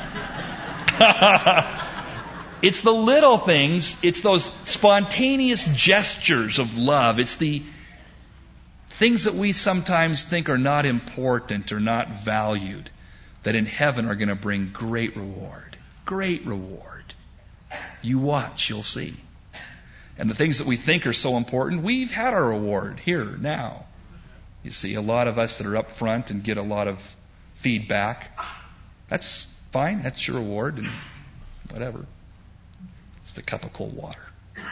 it's the little things. It's those spontaneous gestures of love. It's the things that we sometimes think are not important or not valued, that in heaven are going to bring great reward. Great reward. You watch, you'll see. And the things that we think are so important, we've had our reward here now. You see, a lot of us that are up front and get a lot of feedback, that's fine, that's your reward, and whatever. It's the cup of cold water.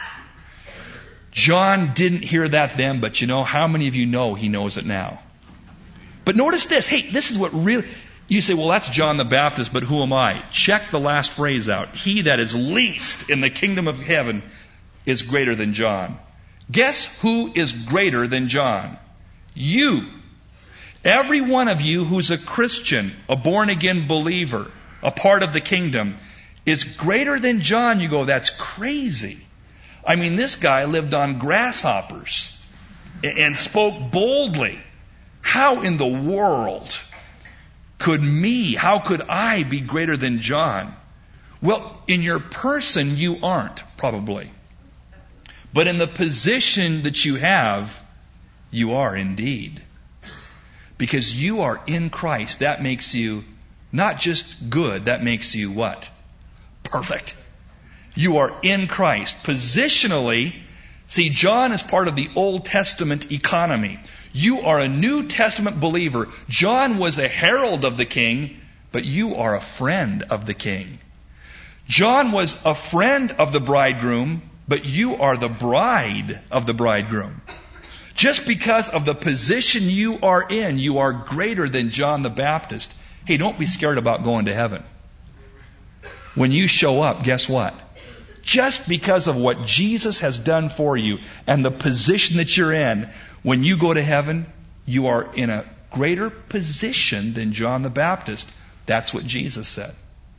John didn't hear that then, but you know, how many of you know he knows it now? But notice this. Hey, this is what really... You say, well, that's John the Baptist, but who am I? Check the last phrase out. He that is least in the kingdom of heaven is greater than John. Guess who is greater than John? You. Every one of you who's a Christian, a born-again believer, a part of the kingdom, is greater than John. You go, that's crazy. I mean, this guy lived on grasshoppers and spoke boldly. How in the world could me, how could I be greater than John? Well, in your person, you aren't, probably. But in the position that you have, you are indeed. Because you are in Christ. That makes you not just good, that makes you what? Perfect. You are in Christ. Positionally, see, John is part of the Old Testament economy. You are a New Testament believer. John was a herald of the king, but you are a friend of the king. John was a friend of the bridegroom, but you are the bride of the bridegroom. Just because of the position you are in, you are greater than John the Baptist. Hey, don't be scared about going to heaven. When you show up, guess what? Just because of what Jesus has done for you and the position that you're in, when you go to heaven, you are in a greater position than John the Baptist. That's what Jesus said.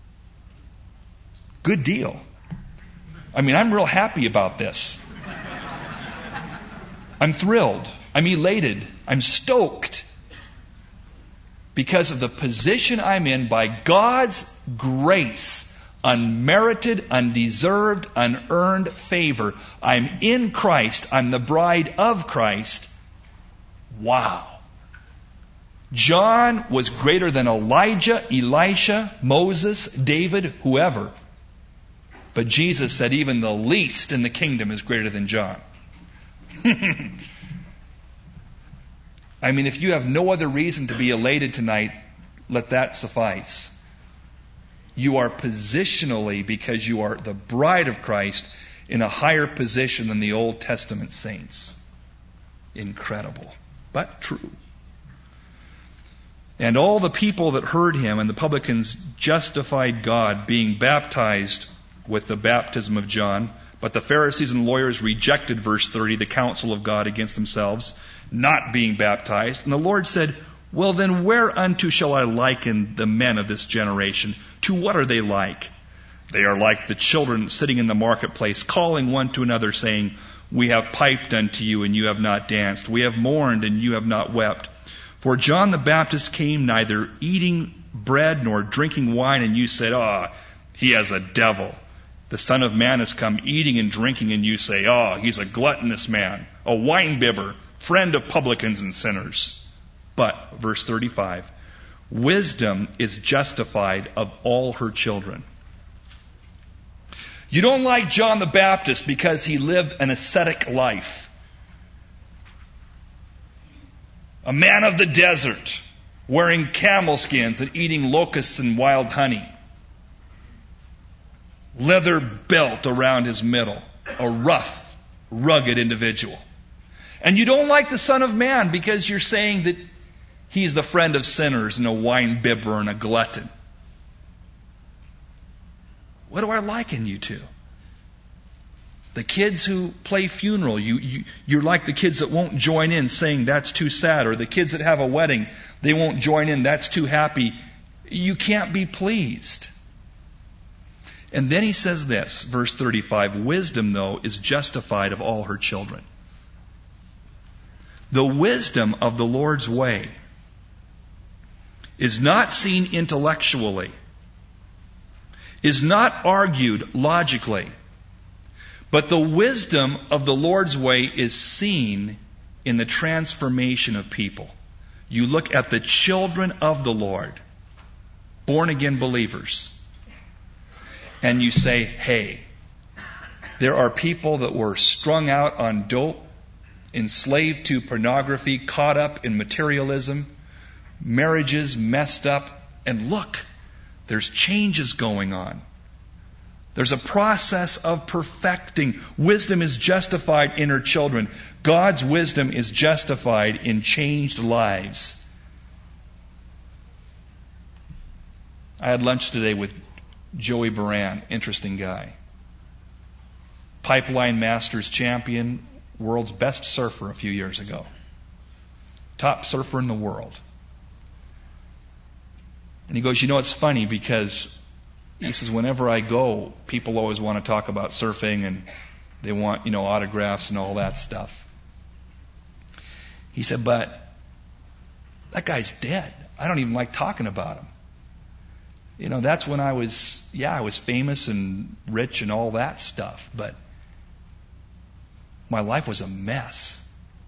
Good deal. I mean, I'm real happy about this. I'm thrilled. I'm elated. I'm stoked. Because of the position I'm in by God's grace. Unmerited, undeserved, unearned favor. I'm in Christ. I'm the bride of Christ. Wow. John was greater than Elijah, Elisha, Moses, David, whoever. But Jesus said even the least in the kingdom is greater than John. I mean, if you have no other reason to be elated tonight, let that suffice. You are positionally, because you are the bride of Christ, in a higher position than the Old Testament saints. Incredible, but true. And all the people that heard him and the publicans justified God, being baptized with the baptism of John. But the Pharisees and lawyers rejected, verse thirty, the counsel of God against themselves, not being baptized. And the Lord said, well then, whereunto shall I liken the men of this generation? To what are they like? They are like the children sitting in the marketplace, calling one to another, saying, we have piped unto you, and you have not danced. We have mourned, and you have not wept. For John the Baptist came neither eating bread nor drinking wine, and you said, ah, he has a devil. The Son of Man has come eating and drinking, and you say, ah, he's a gluttonous man, a winebibber, friend of publicans and sinners. But, verse thirty-five, wisdom is justified of all her children. You don't like John the Baptist because he lived an ascetic life. A man of the desert, wearing camel skins and eating locusts and wild honey. leather belt around his middle, a rough, rugged individual. And you don't like the Son of Man because you're saying that he's the friend of sinners and a wine bibber and a glutton. What do I liken you to? The kids who play funeral, you, you, you're like the kids that won't join in saying that's too sad, or the kids that have a wedding, they won't join in, that's too happy. You can't be pleased. And then he says this, verse thirty-five, wisdom, though, is justified of all her children. The wisdom of the Lord's way is not seen intellectually, is not argued logically, but the wisdom of the Lord's way is seen in the transformation of people. You look at the children of the Lord, born again believers, and you say, hey, there are people that were strung out on dope, enslaved to pornography, caught up in materialism, marriages messed up, and look, there's changes going on. There's a process of perfecting. Wisdom is justified in her children. God's wisdom is justified in changed lives. I had lunch today with Joey Baran, interesting guy. Pipeline Masters champion, world's best surfer a few years ago. Top surfer in the world. And he goes, you know, it's funny because he says, whenever I go, people always want to talk about surfing and they want, you know, autographs and all that stuff. He said, but that guy's dead. I don't even like talking about him. You know, that's when I was, yeah, I was famous and rich and all that stuff, but my life was a mess.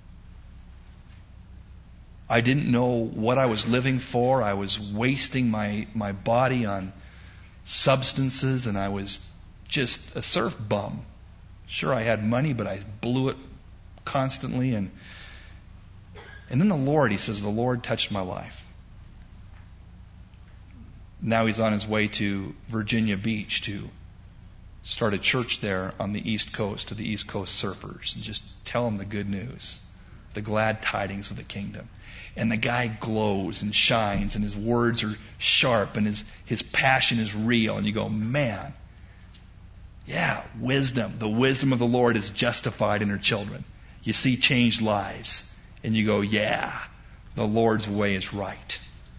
I didn't know what I was living for. I was wasting my, my body on substances, and I was just a surf bum. Sure, I had money, but I blew it constantly. And and then the Lord, he says, the Lord touched my life. Now he's on his way to Virginia Beach to start a church there on the East Coast, to the East Coast surfers, and just tell them the good news, the glad tidings of the kingdom. And the guy glows and shines, and his words are sharp, and his, his passion is real. And you go, man, yeah, wisdom. The wisdom of the Lord is justified in her children. You see changed lives, and you go, yeah, the Lord's way is right.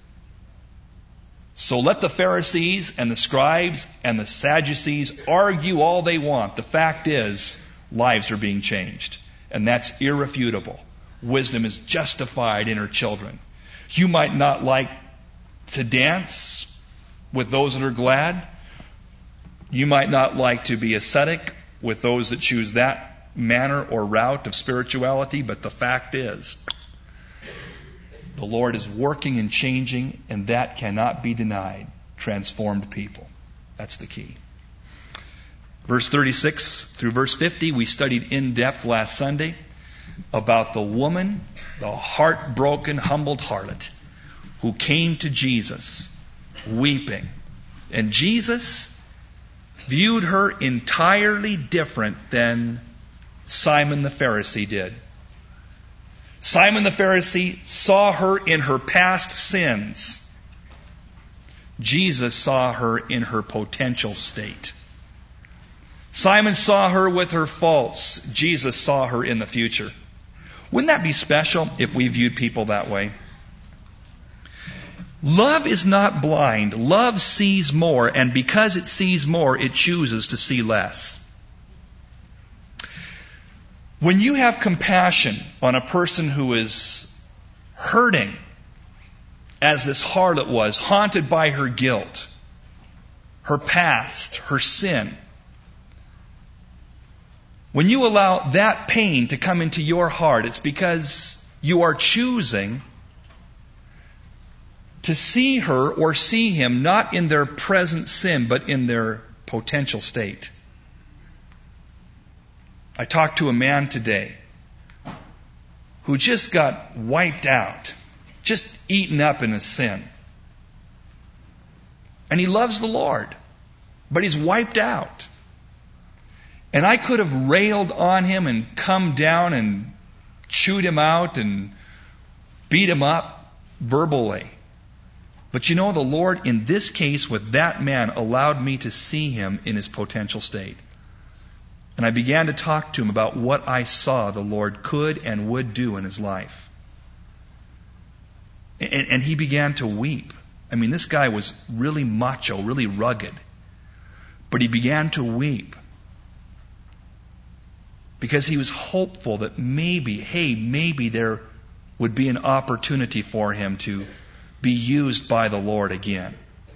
So let the Pharisees and the scribes and the Sadducees argue all they want. The fact is, lives are being changed. And that's irrefutable. Wisdom is justified in her children. You might not like to dance with those that are glad. You might not like to be ascetic with those that choose that manner or route of spirituality, but the fact is, the Lord is working and changing, and that cannot be denied. Transformed people. That's the key. Verse thirty-six through verse fifty, we studied in depth last Sunday about the woman, the heartbroken, humbled harlot, who came to Jesus weeping. And Jesus viewed her entirely different than Simon the Pharisee did. Simon the Pharisee saw her in her past sins. Jesus saw her in her potential state. Simon saw her with her faults. Jesus saw her in the future. Wouldn't that be special if we viewed people that way? Love is not blind. Love sees more, and because it sees more, it chooses to see less. When you have compassion on a person who is hurting, as this harlot was, haunted by her guilt, her past, her sin, when you allow that pain to come into your heart, it's because you are choosing to see her or see him not in their present sin, but in their potential state. I talked to a man today who just got wiped out, just eaten up in his sin. And he loves the Lord. but he's wiped out. And I could have railed on him and come down and chewed him out and beat him up verbally. But you know, the Lord, in this case with that man, allowed me to see him in his potential state. And I began to talk to him about what I saw the Lord could and would do in his life. And, and he began to weep. I mean, this guy was really macho, really rugged. But he began to weep. Because he was hopeful that maybe, hey, maybe there would be an opportunity for him to be used by the Lord again.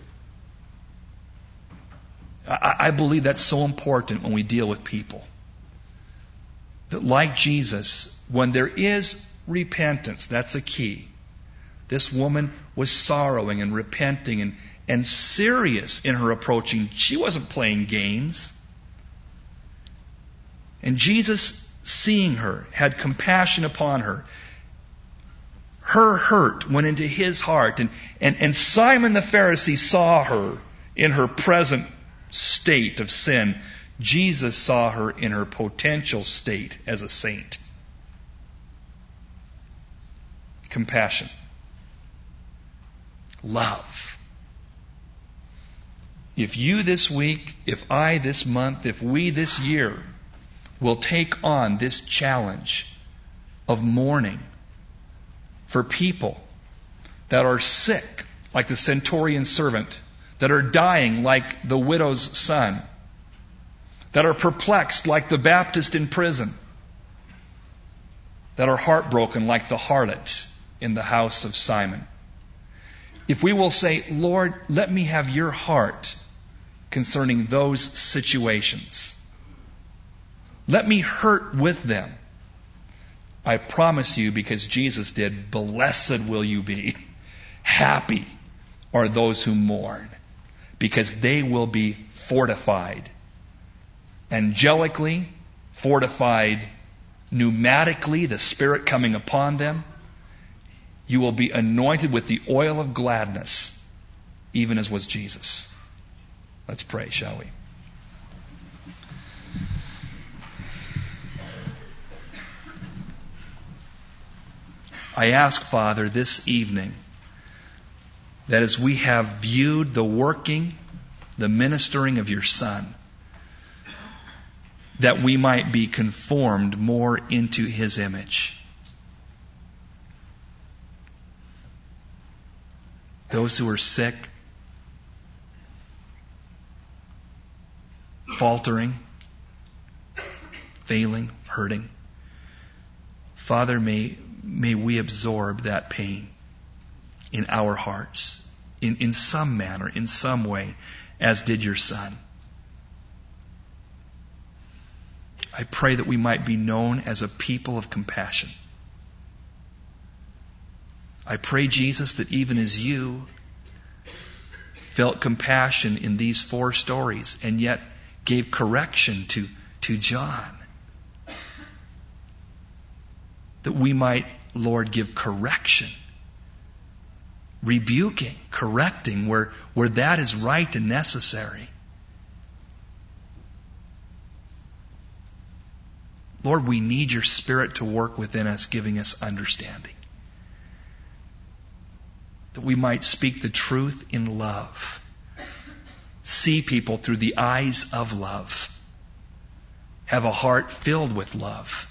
I, I believe that's so important when we deal with people. That like Jesus, when there is repentance, that's a key. This woman was sorrowing and repenting and, and serious in her approaching. She wasn't playing games. And Jesus, seeing her, had compassion upon her. Her hurt went into his heart. And, and, and Simon the Pharisee saw her in her present state of sin. Jesus saw her in her potential state as a saint. Compassion. Love. If you this week, if I this month, if we this year will take on this challenge of mourning for people that are sick, like the centurion's servant, that are dying like the widow's son, that are perplexed like the Baptist in prison, that are heartbroken like the harlot in the house of Simon. If we will say, Lord, let me have your heart concerning those situations. Let me hurt with them. I promise you, because Jesus did, blessed will you be. Happy are those who mourn, because they will be fortified. Angelically, fortified pneumatically, the Spirit coming upon them. You will be anointed with the oil of gladness, even as was Jesus. Let's pray, shall we? I ask, Father, this evening, that as we have viewed the working, the ministering of your Son, that we might be conformed more into his image. Those who are sick, faltering, failing, hurting. Father, may, may we absorb that pain in our hearts, in, in some manner, in some way, as did your Son. I pray that we might be known as a people of compassion. I pray, Jesus, that even as you felt compassion in these four stories and yet gave correction to, to John, that we might, Lord, give correction, rebuking, correcting where, where that is right and necessary. Lord, we need your Spirit to work within us, giving us understanding. That we might speak the truth in love. See people through the eyes of love. Have a heart filled with love.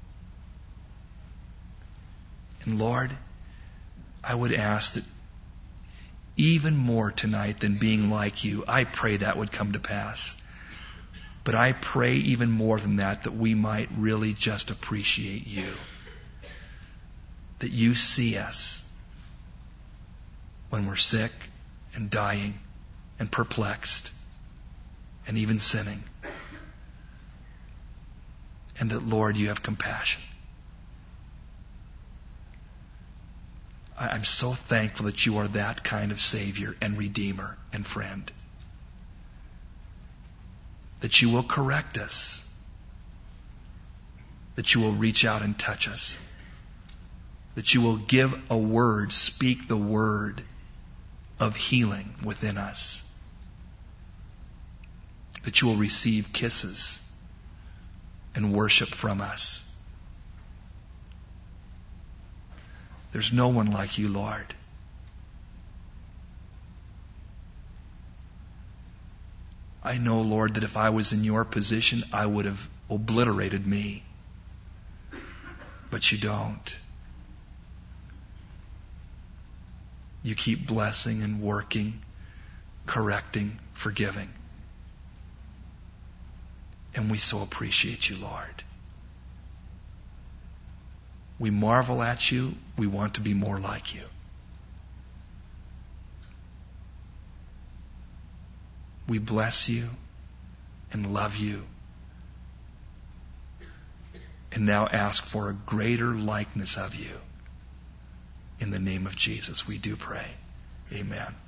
And Lord, I would ask that even more tonight than being like you, I pray that would come to pass. But I pray even more than that, that we might really just appreciate you. That you see us when we're sick and dying and perplexed and even sinning. And that, Lord, you have compassion. I'm so thankful that you are that kind of Savior and Redeemer and friend. That you will correct us. That you will reach out and touch us. That you will give a word, speak the word of healing within us. that you will receive kisses and worship from us. There's no one like you, Lord. I know, Lord, that if I was in your position, I would have obliterated me. But you don't. You keep blessing and working, correcting, forgiving. And we so appreciate you, Lord. We marvel at you. We want to be more like you. We bless you and love you. And now ask for a greater likeness of you. In the name of Jesus, we do pray. Amen.